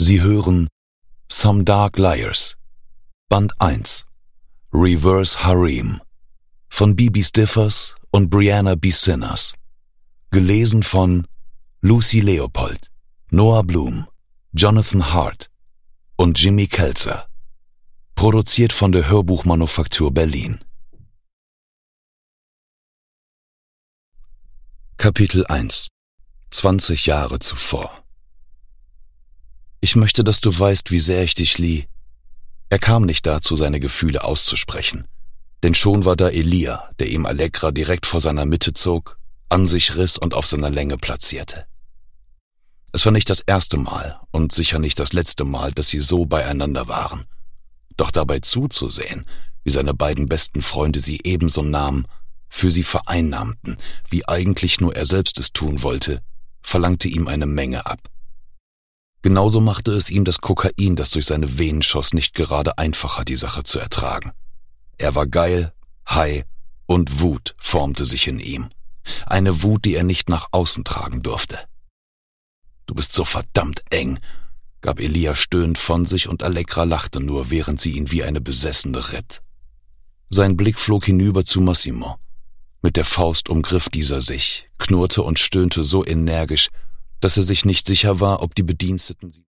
Sie hören Some Dark Liars, Band 1, Reverse Harem, von Bibi Stiffers und Brianna B. Sinners, gelesen von Lucy Leopold, Noah Bloom, Jonathan Hart und Jimmy Kelzer, produziert von der Hörbuchmanufaktur Berlin. Kapitel 1 – 20 Jahre zuvor. Ich möchte, dass du weißt, wie sehr ich dich lieb. Er kam nicht dazu, seine Gefühle auszusprechen, denn schon war da Elia, der ihm Allegra direkt vor seiner Mitte zog, an sich riss und auf seiner Länge platzierte. Es war nicht das erste Mal und sicher nicht das letzte Mal, dass sie so beieinander waren. Doch dabei zuzusehen, wie seine beiden besten Freunde sie ebenso nahmen, für sie vereinnahmten, wie eigentlich nur er selbst es tun wollte, verlangte ihm eine Menge ab. Genauso machte es ihm das Kokain, das durch seine Venen schoss, nicht gerade einfacher, die Sache zu ertragen. Er war geil, high und Wut formte sich in ihm. Eine Wut, die er nicht nach außen tragen durfte. »Du bist so verdammt eng«, gab Elia stöhnend von sich und Allegra lachte nur, während sie ihn wie eine Besessene ritt. Sein Blick flog hinüber zu Massimo. Mit der Faust umgriff dieser sich, knurrte und stöhnte so energisch, dass er sich nicht sicher war, ob die Bediensteten sie